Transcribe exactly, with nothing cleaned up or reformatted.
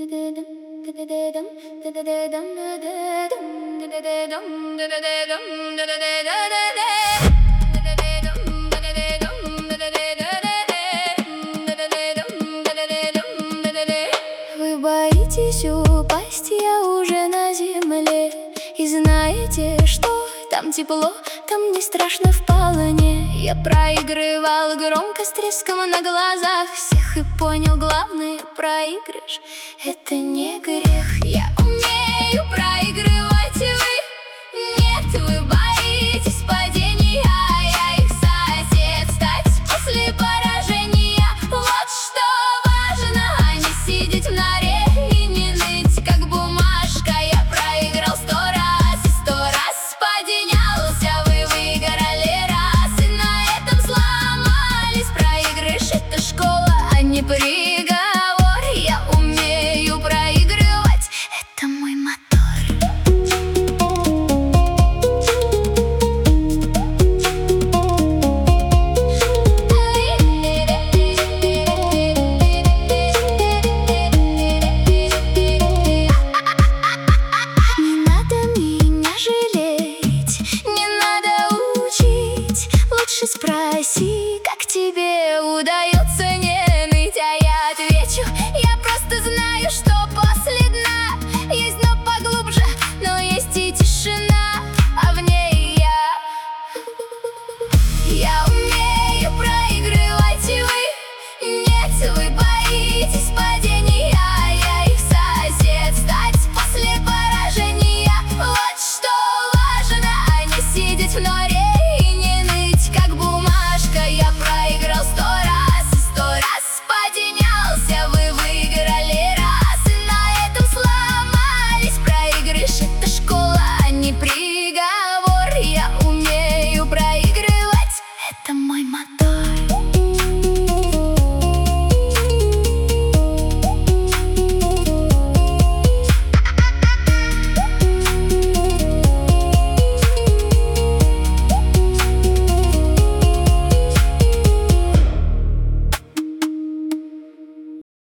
Вы боитесь упасть, я уже на земле. И знаете, что там тепло, там не страшно вполне. Я проигрывал громко с треском на глазах всех и понял главный проигрыш — это не грех. Я умею проигрывать, и вы нет, вы боитесь падения, а я их сосед. Стать после поражения — вот что важно, а не сидеть в норе и не ныть, как бумажка. Я проиграл сто раз и сто раз поднялся, вы выиграли раз, и на этом сломались. Проигрыш — это школа, а не приговор. Я умею проигрывать, это мой мотор. Не надо меня жалеть, не надо учить, лучше спроси, как тебе удается не ныть. А я отвечу: я просто знаю, что после дна есть дно поглубже, но есть и тишина, а в ней я. Я умею проигрывать, и вы нет, вы боитесь падения.